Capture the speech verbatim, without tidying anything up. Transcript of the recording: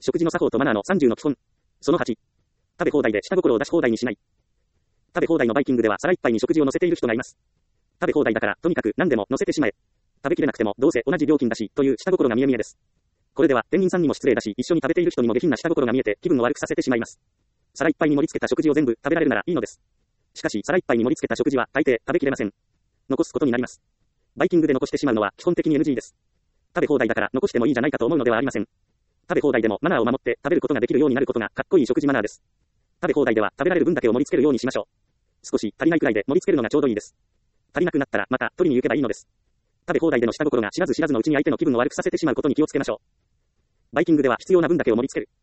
食事の作法とマナーのさんじゅうの基本。そのはち。食べ放題で下心を出し放題にしない。食べ放題のバイキングでは皿いっぱいに食事を乗せている人がいます。食べ放題だからとにかく何でも乗せてしまえ。食べきれなくてもどうせ同じ料金だしという下心が見え見えです。これでは店員さんにも失礼だし、一緒に食べている人にも下品な下心が見えて気分を悪くさせてしまいます。皿いっぱいに盛り付けた食事を全部食べられるならいいのです。しかし皿いっぱいに盛り付けた食事は大抵食べきれません。残すことになります。バイキングで残してしまうのは基本的に エヌジー です。食べ放題だから残してもいいじゃないかと思うのではありません。食べ放題でもマナーを守って食べることができるようになることがかっこいい食事マナーです。食べ放題では食べられる分だけを盛り付けるようにしましょう。少し足りないくらいで盛り付けるのがちょうどいいです。足りなくなったらまた取りに行けばいいのです。食べ放題での下心が知らず知らずのうちに相手の気分を悪くさせてしまうことに気をつけましょう。バイキングでは必要な分だけを盛り付ける。